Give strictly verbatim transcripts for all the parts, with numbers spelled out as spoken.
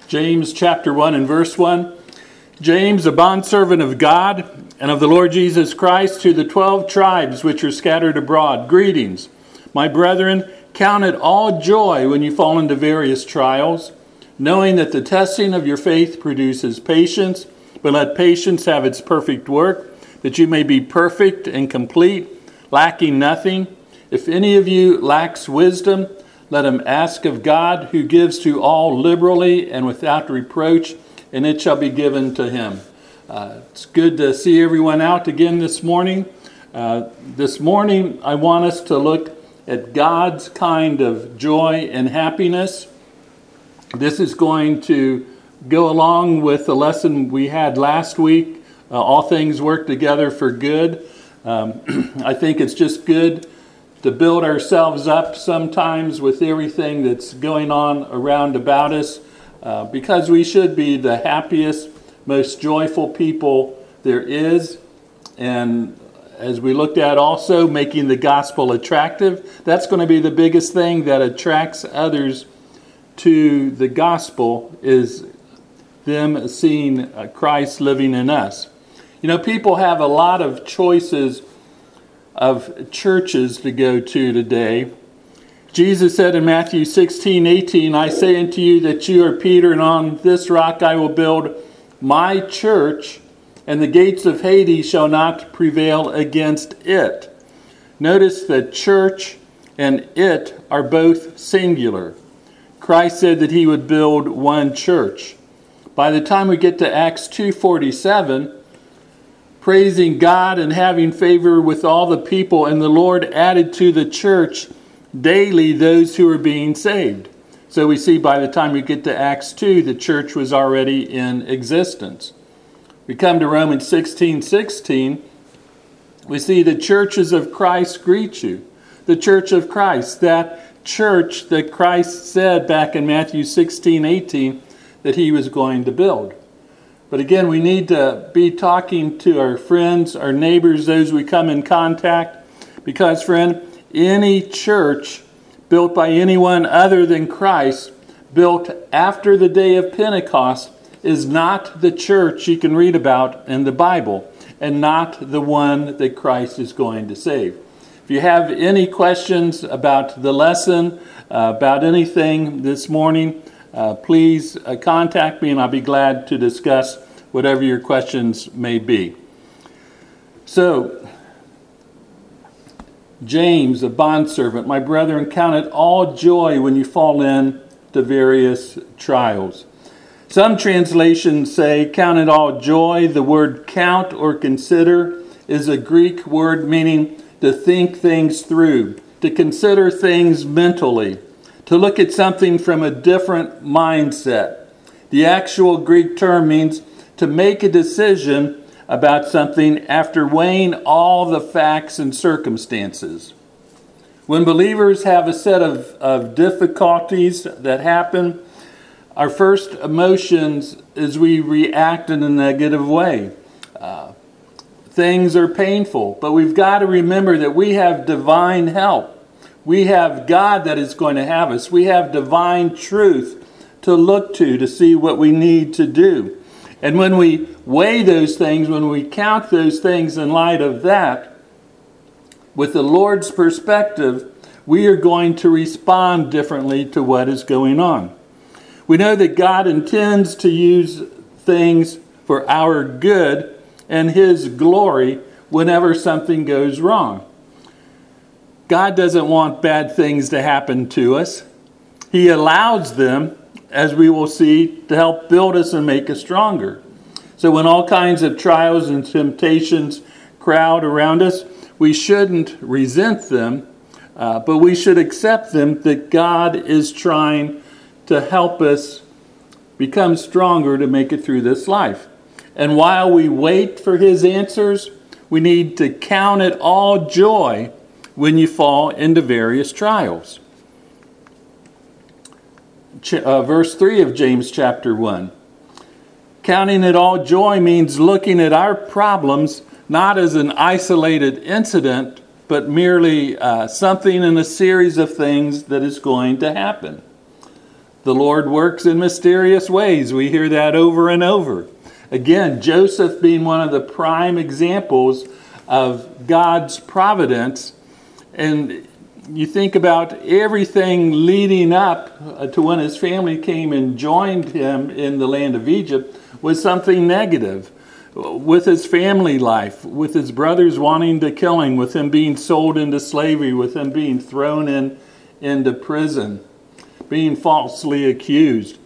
James chapter one and verse one. James, a bondservant of God and of the Lord Jesus Christ, to the twelve tribes which are scattered abroad, greetings. My brethren, count it all joy when you fall into various trials, knowing that the testing of your faith produces patience, but let patience have its perfect work, that you may be perfect and complete, lacking nothing. If any of you lacks wisdom, let him ask of God, who gives to all liberally and without reproach, and it shall be given to him. Uh, it's good to see everyone out again this morning. Uh, this morning, I want us to look at God's kind of joy and happiness. This is going to go along with the lesson we had last week. Uh, all things work together for good. Um, I think it's just good to build ourselves up sometimes with everything that's going on around about us, uh, because we should be the happiest, most joyful people there is. And as we looked at also, making the gospel attractive, that's going to be the biggest thing that attracts others to the gospel, is them seeing Christ living in us. You know, people have a lot of choices of churches to go to today. Jesus said in Matthew sixteen eighteen, I say unto you that you are Peter, and on this rock I will build my church, and the gates of Hades shall not prevail against it. Notice that church and it are both singular. Christ said that he would build one church. By the time we get to Acts two forty-seven, praising God and having favor with all the people, and the Lord added to the church daily those who were being saved. So we see by the time we get to Acts two, the church was already in existence. We come to Romans sixteen sixteen, we see the churches of Christ greet you. The church of Christ, that church that Christ said back in Matthew sixteen eighteen that he was going to build. But again, we need to be talking to our friends, our neighbors, those we come in contact. Because, friend, any church built by anyone other than Christ, built after the day of Pentecost, is not the church you can read about in the Bible, and not the one that Christ is going to save. If you have any questions about the lesson, uh, about anything this morning, Uh, please uh, contact me, and I'll be glad to discuss whatever your questions may be. So, James, a bondservant, my brethren, count it all joy when you fall into various trials. Some translations say, count it all joy. The word count or consider is a Greek word meaning to think things through, to consider things mentally, to look at something from a different mindset. The actual Greek term means to make a decision about something after weighing all the facts and circumstances. When believers have a set of, of difficulties that happen, our first emotions is we react in a negative way. Uh, things are painful, but we've got to remember that we have divine help. We have God that is going to have us. We have divine truth to look to to see what we need to do. And when we weigh those things, when we count those things in light of that, with the Lord's perspective, we are going to respond differently to what is going on. We know that God intends to use things for our good and His glory whenever something goes wrong. God doesn't want bad things to happen to us. He allows them, as we will see, to help build us and make us stronger. So when all kinds of trials and temptations crowd around us, we shouldn't resent them, uh, but we should accept them, that God is trying to help us become stronger to make it through this life. And while we wait for His answers, we need to count it all joy when you fall into various trials. Ch- uh, verse three of James chapter one. Counting it all joy means looking at our problems not as an isolated incident, but merely uh, something in a series of things that is going to happen. The The Lord works in mysterious ways. We hear that over and over. Again, Joseph being one of the prime examples of God's providence. And you think about everything leading up to when his family came and joined him in the land of Egypt was something negative. With his family life, with his brothers wanting to kill him, with him being sold into slavery, with him being thrown in into prison, being falsely accused.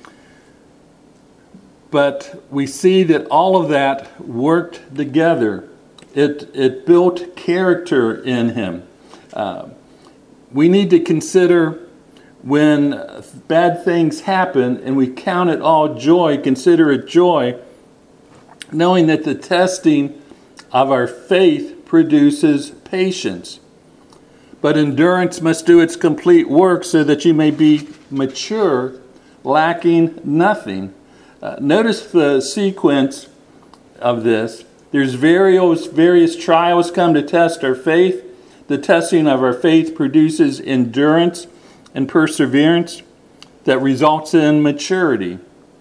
But we see that all of that worked together. It, it built character in him. Uh, we need to consider when bad things happen and we count it all joy, consider it joy, knowing that the testing of our faith produces patience. But endurance must do its complete work so that you may be mature, lacking nothing. Uh, notice the sequence of this. There's various, various trials come to test our faith. The testing of our faith produces endurance and perseverance that results in maturity.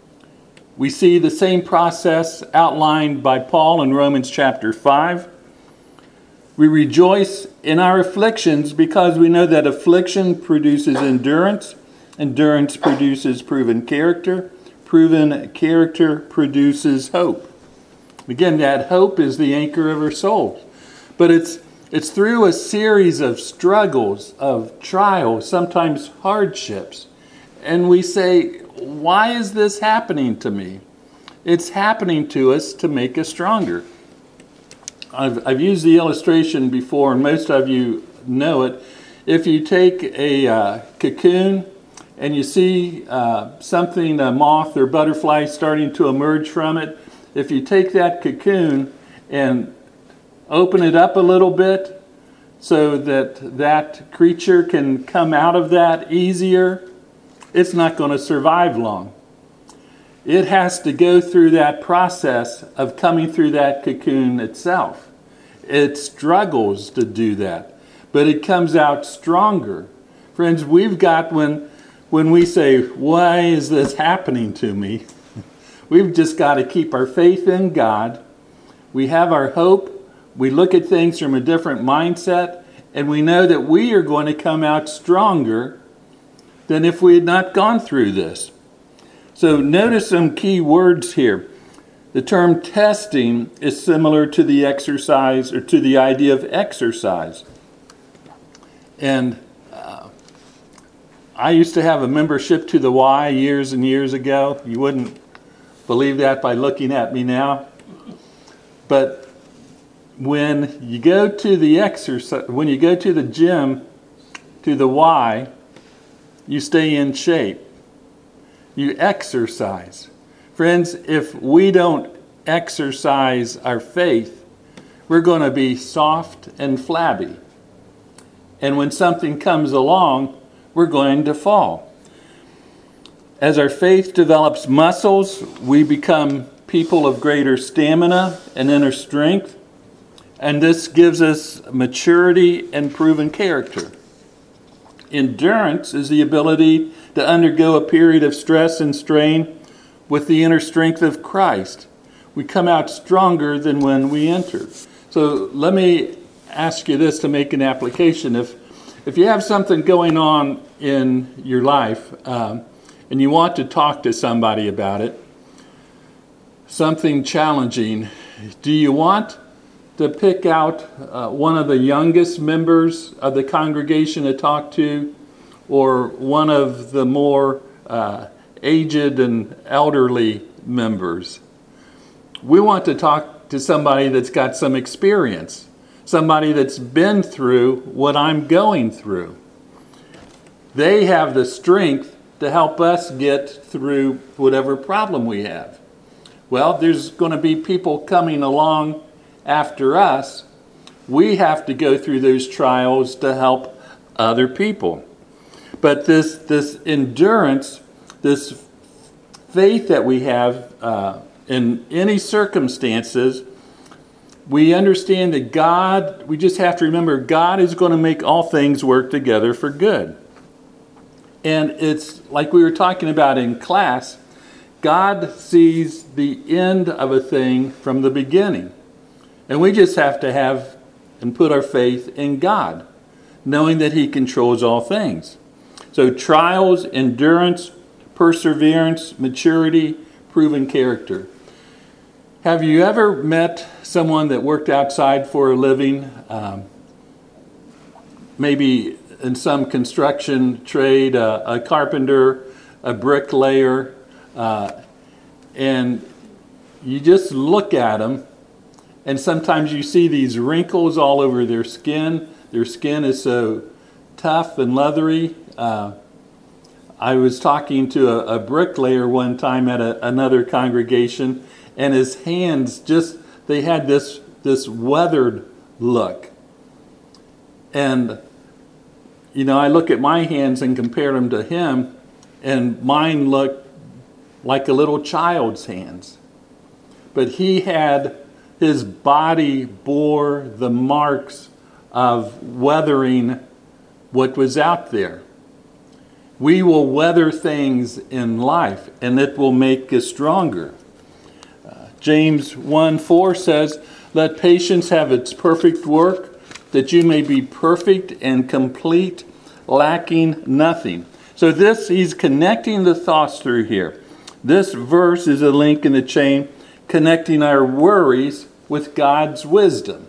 We see the same process outlined by Paul in Romans chapter five. We rejoice in our afflictions because we know that affliction produces endurance. Endurance produces proven character. Proven character produces hope. Again, that hope is the anchor of our souls. But it's it's through a series of struggles, of trials, sometimes hardships. And we say, why is this happening to me? It's happening to us to make us stronger. I've, I've used the illustration before, and most of you know it. If you take a uh, cocoon and you see uh, something, a moth or butterfly starting to emerge from it, if you take that cocoon and open it up a little bit so that that creature can come out of that easier, it's not going to survive long. It has to go through that process of coming through that cocoon itself. It struggles to do that, but it comes out stronger. Friends, we've got, when, when we say, why is this happening to me? We've just got to keep our faith in God. We have our hope. We look at things from a different mindset, and we know that we are going to come out stronger than if we had not gone through this. So notice some key words here. The term testing is similar to the exercise, or to the idea of exercise. And uh, I used to have a membership to the Y years and years ago. You wouldn't believe that by looking at me now. But when you go to the exercise, when you go to the gym, to the Y, you stay in shape. You exercise. Friends, if we don't exercise our faith, we're going to be soft and flabby. And when something comes along, we're going to fall. As our faith develops muscles, we become people of greater stamina and inner strength. And this gives us maturity and proven character. Endurance is the ability to undergo a period of stress and strain with the inner strength of Christ. We come out stronger than when we enter. So let me ask you this to make an application. If if you have something going on in your life um, and you want to talk to somebody about it, something challenging, do you want to pick out uh, one of the youngest members of the congregation to talk to, or one of the more uh, aged and elderly members? We want to talk to somebody that's got some experience, somebody that's been through what I'm going through. They have the strength to help us get through whatever problem we have. Well, there's going to be people coming along after us. We have to go through those trials to help other people. But this this endurance, this faith that we have uh, in any circumstances, we understand that God, we just have to remember, God is going to make all things work together for good. And it's like we were talking about in class, God sees the end of a thing from the beginning. And we just have to have and put our faith in God, knowing that He controls all things. So trials, endurance, perseverance, maturity, proven character. Have you ever met someone that worked outside for a living? Um, maybe in some construction trade, uh, a carpenter, a bricklayer, uh, and you just look at them, and sometimes you see these wrinkles all over their skin. Their skin is so tough and leathery. Uh, I was talking to a, a bricklayer one time at a, another congregation, and his hands just, they had this, this weathered look. And, you know, I look at my hands and compare them to him, and mine look like a little child's hands. But he had, his body bore the marks of weathering what was out there. We will weather things in life, and it will make us stronger. Uh, James one four says, "Let patience have its perfect work, that you may be perfect and complete, lacking nothing." So this, he's connecting the thoughts through here. This verse is a link in the chain connecting our worries with God's wisdom.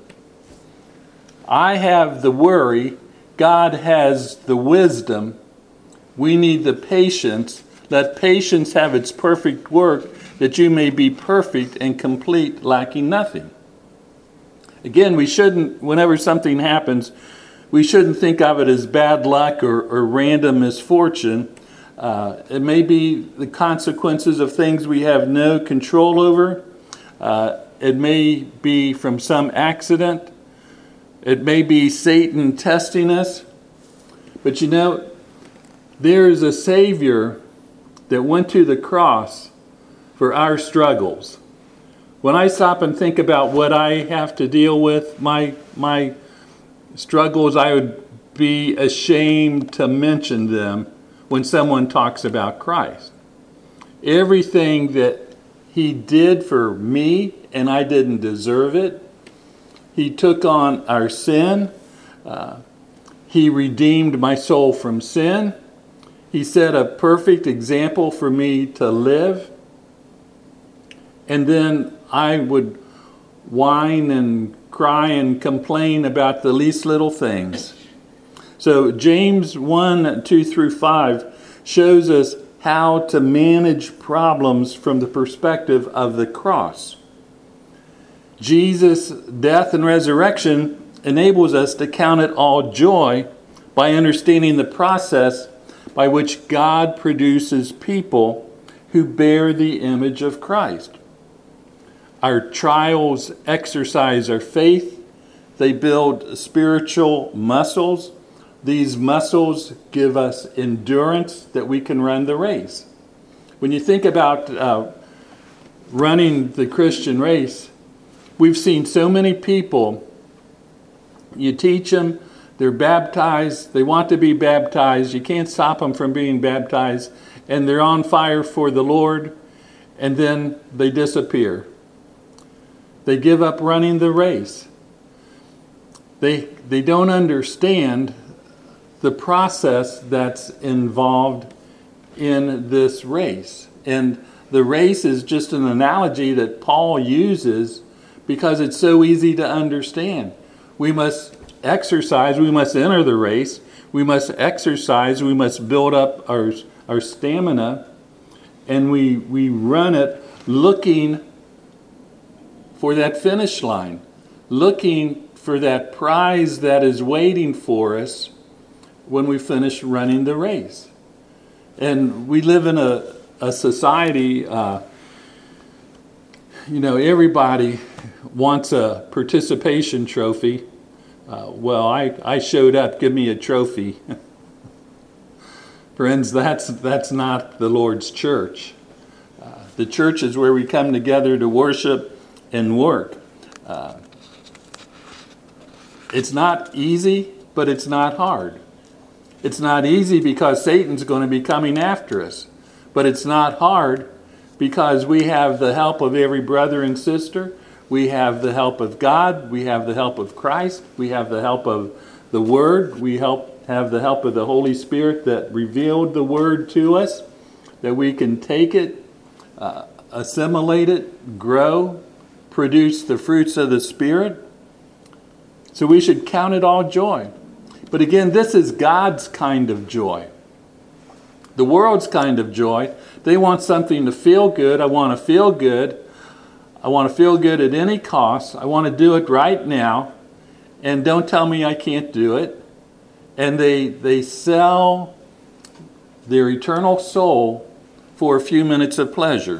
I have the worry, God has the wisdom. We need the patience. Let patience have its perfect work, that you may be perfect and complete, lacking nothing. Again, we shouldn't, whenever something happens, we shouldn't think of it as bad luck or, or random misfortune. Uh, it may be the consequences of things we have no control over. Uh, it may be from some accident. It may be Satan testing us. But you know, there is a Savior that went to the cross for our struggles. When I stop and think about what I have to deal with, my my struggles, I would be ashamed to mention them when someone talks about Christ. Everything that He did for me, and I didn't deserve it. He took on our sin. Uh, he redeemed my soul from sin. He set a perfect example for me to live. And then I would whine and cry and complain about the least little things. So James one, two through five shows us how to manage problems from the perspective of the cross. Jesus' death and resurrection enables us to count it all joy by understanding the process by which God produces people who bear the image of Christ. Our trials exercise our faith. They build spiritual muscles. These muscles give us endurance that we can run the race. When you think about uh, running the Christian race, we've seen so many people, you teach them, they're baptized, they want to be baptized, you can't stop them from being baptized, and they're on fire for the Lord, and then they disappear. They give up running the race. They, they don't understand the process that's involved in this race. And the race is just an analogy that Paul uses because it's so easy to understand. We must exercise, we must enter the race, we must exercise, we must build up our, our stamina, and we, we run it looking for that finish line, looking for that prize that is waiting for us when we finish running the race. And we live in a, a society, uh, you know, everybody wants a participation trophy. Uh, well, I, I showed up, give me a trophy. Friends, that's, that's not the Lord's church. Uh, the church is where we come together to worship and work. Uh, it's not easy, but it's not hard. It's not easy because Satan's going to be coming after us. But it's not hard because we have the help of every brother and sister. We have the help of God. We have the help of Christ. We have the help of the Word. We help have the help of the Holy Spirit that revealed the Word to us, that we can take it, uh, assimilate it, grow, produce the fruits of the Spirit. So we should count it all joy. But again, this is God's kind of joy. The world's kind of joy, they want something to feel good. I want to feel good. I want to feel good at any cost. I want to do it right now. And don't tell me I can't do it. And they they sell their eternal soul for a few minutes of pleasure.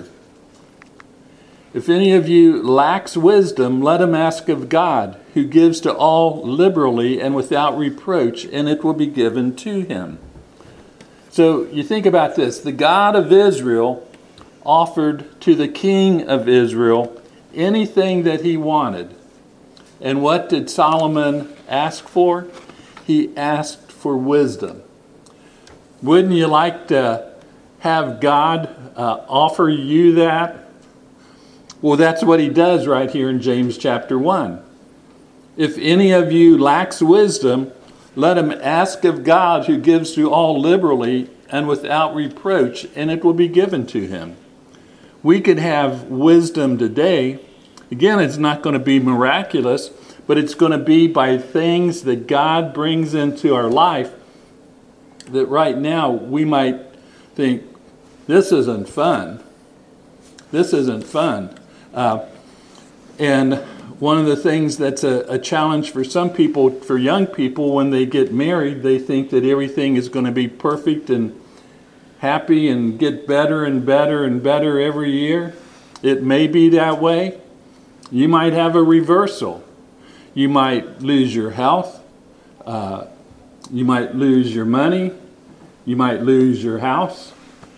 If any of you lacks wisdom, let him ask of God, who gives to all liberally and without reproach, and it will be given to him. So you think about this. The God of Israel offered to the king of Israel anything that he wanted. And what did Solomon ask for? He asked for wisdom. Wouldn't you like to have God uh, offer you that? Well, that's what he does right here in James chapter one. If any of you lacks wisdom, let him ask of God, who gives to all liberally and without reproach, and it will be given to him. We could have wisdom today. Again, it's not going to be miraculous, but it's going to be by things that God brings into our life that right now we might think, this isn't fun. This isn't fun. Uh, and one of the things that's a, a challenge for some people, for young people, when they get married, they think that everything is going to be perfect and happy and get better and better and better every year. It may be that way. You might have a reversal. You might lose your health. Uh, you might lose your money. You might lose your house.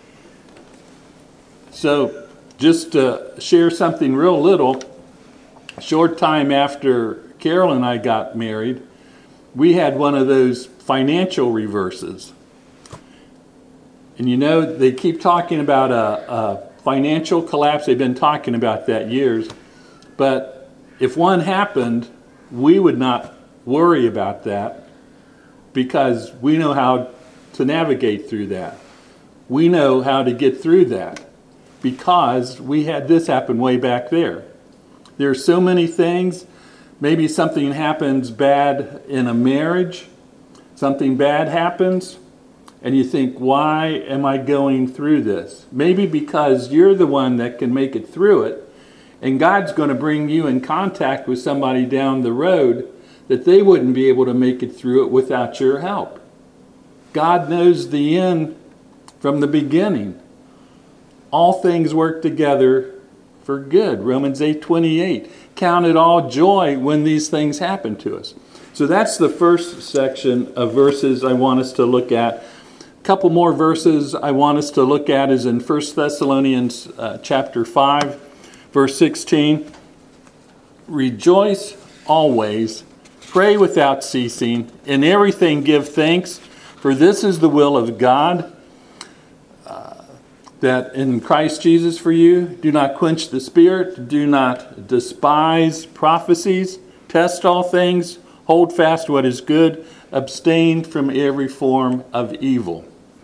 So just to share something real little, a short time after Carol and I got married, we had one of those financial reverses. And you know, they keep talking about a, a financial collapse. They've been talking about that years. But if one happened, we would not worry about that because we know how to navigate through that. We know how to get through that because we had this happen way back there. There are so many things. Maybe something happens bad in a marriage. Something bad happens. And you think, why am I going through this? Maybe because you're the one that can make it through it. And God's going to bring you in contact with somebody down the road that they wouldn't be able to make it through it without your help. God knows the end from the beginning. All things work together for good. Romans eight twenty-eight. Count it all joy when these things happen to us. So that's the first section of verses I want us to look at. A couple more verses I want us to look at is in First Thessalonians uh, chapter five. Verse sixteen, rejoice always, pray without ceasing, in everything give thanks, for this is the will of God, uh, that in Christ Jesus for you. Do not quench the spirit, do not despise prophecies, test all things, hold fast what is good, abstain from every form of evil.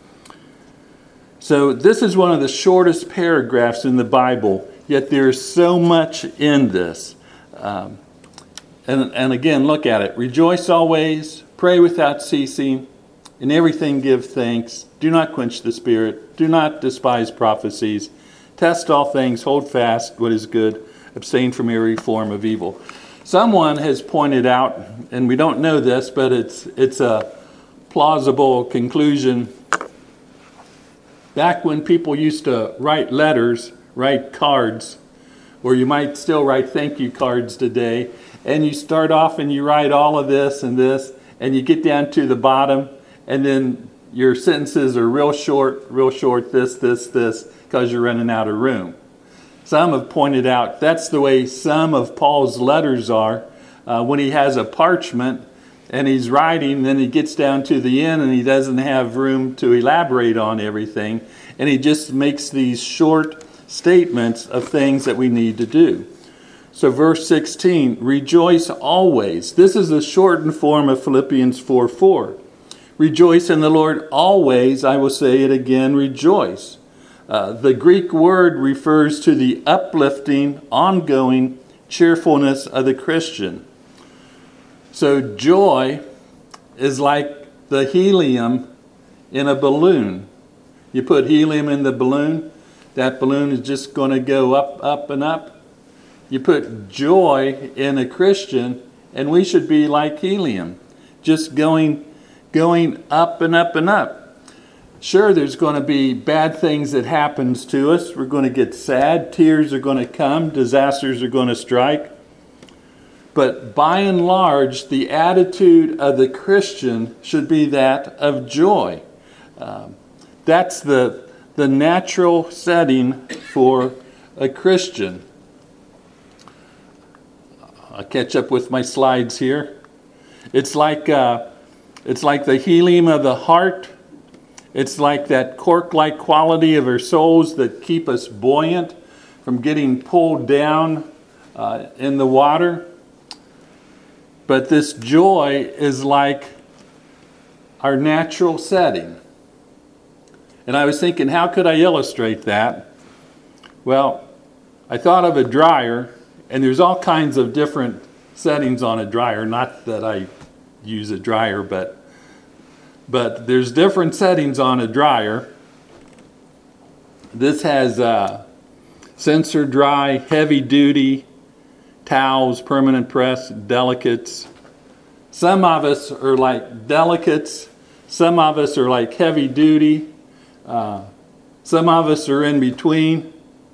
So this is one of the shortest paragraphs in the Bible. Yet there's so much in this. Um, and, and again, look at it. Rejoice always, pray without ceasing, in everything give thanks. Do not quench the spirit. Do not despise prophecies. Test all things, hold fast what is good, abstain from every form of evil. Someone has pointed out, and we don't know this, but it's it's a plausible conclusion. Back when people used to write letters, write cards, or you might still write thank you cards today, and you start off and you write all of this and this, and you get down to the bottom, and then your sentences are real short, real short, this, this, this, because you're running out of room. Some have pointed out that's the way some of Paul's letters are. Uh, when he has a parchment, and he's writing, then he gets down to the end and he doesn't have room to elaborate on everything, and he just makes these short statements of things that we need to do. So verse sixteen, rejoice always. This is a shortened form of Philippians four four. Rejoice in the Lord always. I will say it again, rejoice. Uh, the Greek word refers to the uplifting, ongoing cheerfulness of the Christian. So joy is like the helium in a balloon. You put helium in the balloon, that balloon is just going to go up, up, and up. You put joy in a Christian, and we should be like helium, just going, going up and up and up. Sure, there's going to be bad things that happens to us. We're going to get sad. Tears are going to come. Disasters are going to strike. But by and large, the attitude of the Christian should be that of joy. Um, that's the, the natural setting for a Christian. I'll catch up with my slides here. It's like, uh, it's like the helium of the heart. It's like that cork-like quality of our souls that keep us buoyant from getting pulled down uh, in the water. But this joy is like our natural setting. And I was thinking, how could I illustrate that? Well, I thought of a dryer, and there's all kinds of different settings on a dryer. Not that I use a dryer, but but there's different settings on a dryer. This has uh, sensor dry, heavy duty, towels, permanent press, delicates. Some of us are like delicates. Some of us are like heavy duty. Uh, some of us are in between.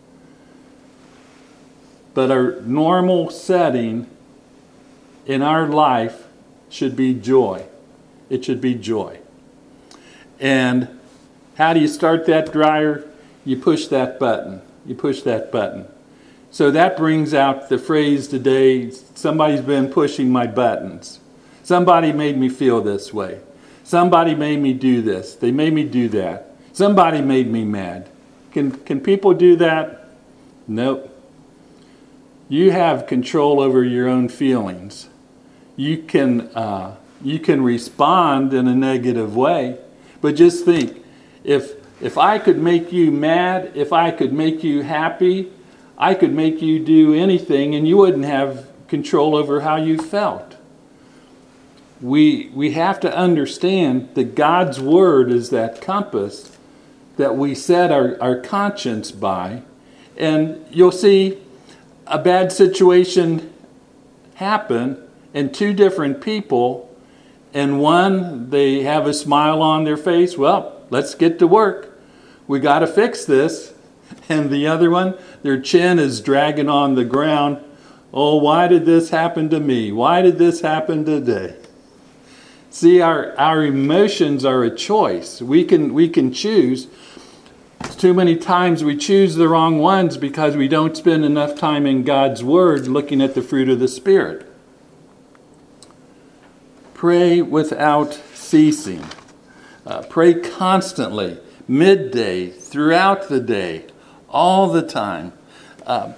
But our normal setting in our life should be joy. It should be joy. And how do you start that dryer? You push that button. You push that button. So that brings out the phrase today, somebody's been pushing my buttons. Somebody made me feel this way. Somebody made me do this. They made me do that. Somebody made me mad. Can, can people do that? Nope. You have control over your own feelings. You can, uh, you can respond in a negative way, but just think, if, if I could make you mad, if I could make you happy, I could make you do anything and you wouldn't have control over how you felt. We, we have to understand that God's Word is that compass that we set our, our conscience by. And you'll see a bad situation happen and two different people, and one, they have a smile on their face. Well, let's get to work. We got to fix this. And the other one, their chin is dragging on the ground. Oh, why did this happen to me? Why did this happen today? See, our, our emotions are a choice. We can, we can choose. Too many times we choose the wrong ones because we don't spend enough time in God's Word looking at the fruit of the Spirit. Pray without ceasing. Uh, pray constantly, midday, throughout the day, all the time. Uh,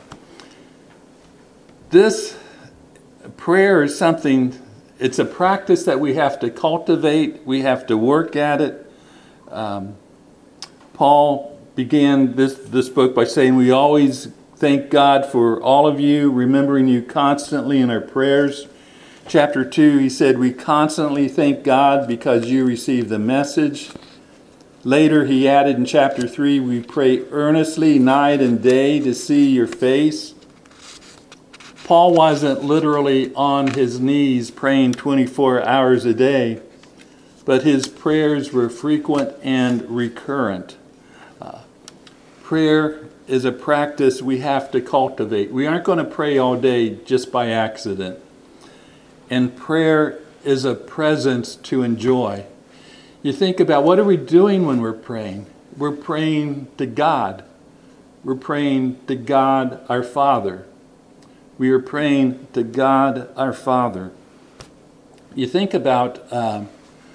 this prayer is something, it's a practice that we have to cultivate. We have to work at it. Um, Paul began this, this book by saying, we always thank God for all of you, remembering you constantly in our prayers. Chapter two, he said, we constantly thank God because you received the message. Later, he added in chapter three, we pray earnestly night and day to see your face. Paul wasn't literally on his knees praying twenty-four hours a day, but his prayers were frequent and recurrent. Uh, prayer is a practice we have to cultivate. We aren't going to pray all day just by accident. And prayer is a presence to enjoy. You think about, what are we doing when we're praying? We're praying to God. We're praying to God our Father. We are praying to God our Father. you think about um,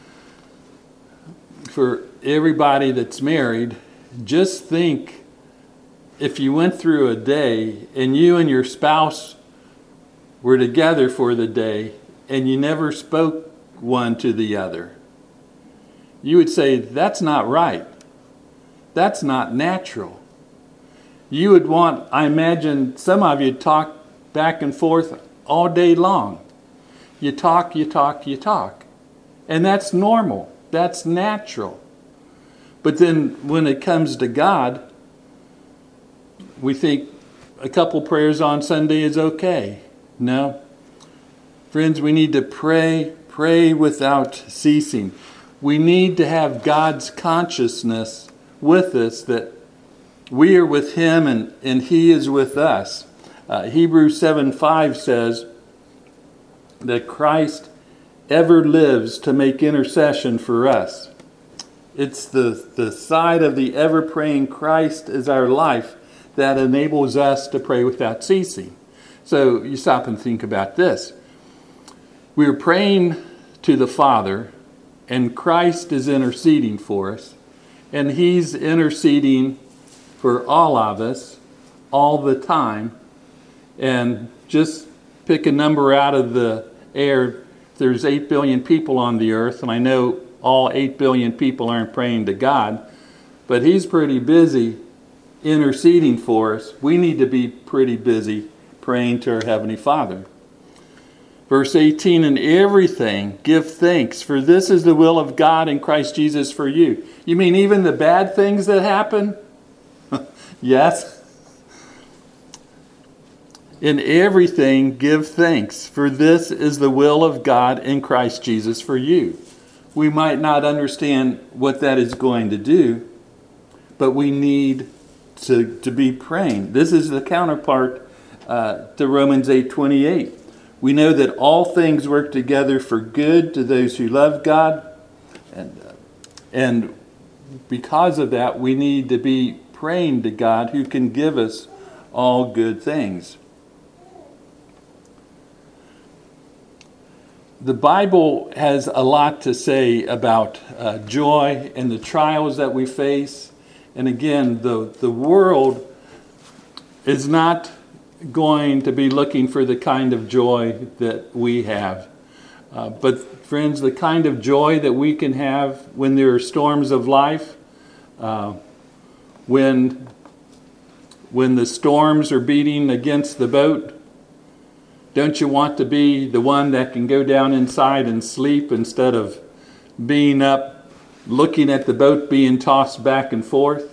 for everybody that's married, just think if you went through a day and you and your spouse were together for the day and you never spoke one to the other. You would say, that's not right. That's not natural. You would want, I imagine some of you talk back and forth all day long. You talk, you talk, you talk. And that's normal. That's natural. But then when it comes to God, we think a couple prayers on Sunday is okay. No. Friends, we need to pray, pray without ceasing. We need to have God's consciousness with us, that we are with Him and, and He is with us. Uh, Hebrews seven five says that Christ ever lives to make intercession for us. It's the, the side of the ever-praying Christ is our life that enables us to pray without ceasing. So you stop and think about this. We're praying to the Father, and Christ is interceding for us, and He's interceding for all of us all the time. And just pick a number out of the air. There's eight billion people on the earth, and I know all eight billion people aren't praying to God, but He's pretty busy interceding for us. We need to be pretty busy praying to our Heavenly Father. Verse eighteen, in everything give thanks, for this is the will of God in Christ Jesus for you. You mean even the bad things that happen? Yes. In everything give thanks, for this is the will of God in Christ Jesus for you. We might not understand what that is going to do, but we need to, to be praying. This is the counterpart uh, to Romans eight twenty-eight. We know that all things work together for good to those who love God. And, uh, and because of that, we need to be praying to God who can give us all good things. The Bible has a lot to say about uh, joy and the trials that we face. And again, the, the world is not going to be looking for the kind of joy that we have. Uh, but friends, the kind of joy that we can have when there are storms of life, uh, when, when the storms are beating against the boat, don't you want to be the one that can go down inside and sleep instead of being up looking at the boat being tossed back and forth?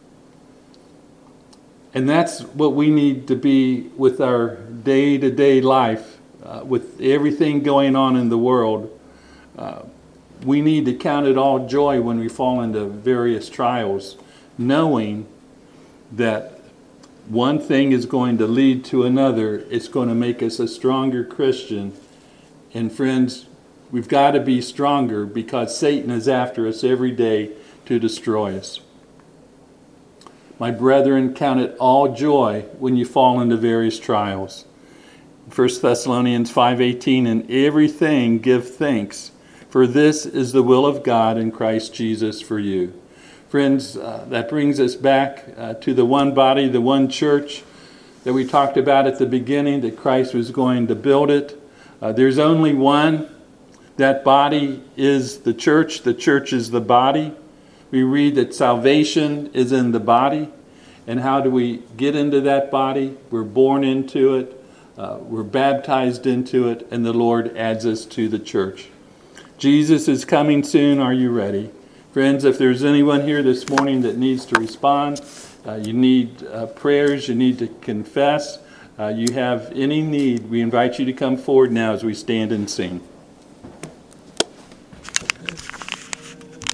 And that's what we need to be with our day-to-day life, uh, with everything going on in the world. Uh, we need to count it all joy when we fall into various trials, knowing that one thing is going to lead to another. It's going to make us a stronger Christian. And friends, we've got to be stronger because Satan is after us every day to destroy us. My brethren, count it all joy when you fall into various trials. First Thessalonians five eighteen, in everything give thanks, for this is the will of God in Christ Jesus for you. Friends, uh, that brings us back uh, to the one body, the one church that we talked about at the beginning, that Christ was going to build it. Uh, there's only one. That body is the church. The church is the body. We read that salvation is in the body. And how do we get into that body? We're born into it. Uh, we're baptized into it. And the Lord adds us to the church. Jesus is coming soon. Are you ready? Friends, if there's anyone here this morning that needs to respond, uh, you need uh, prayers, you need to confess, uh, you have any need, we invite you to come forward now as we stand and sing.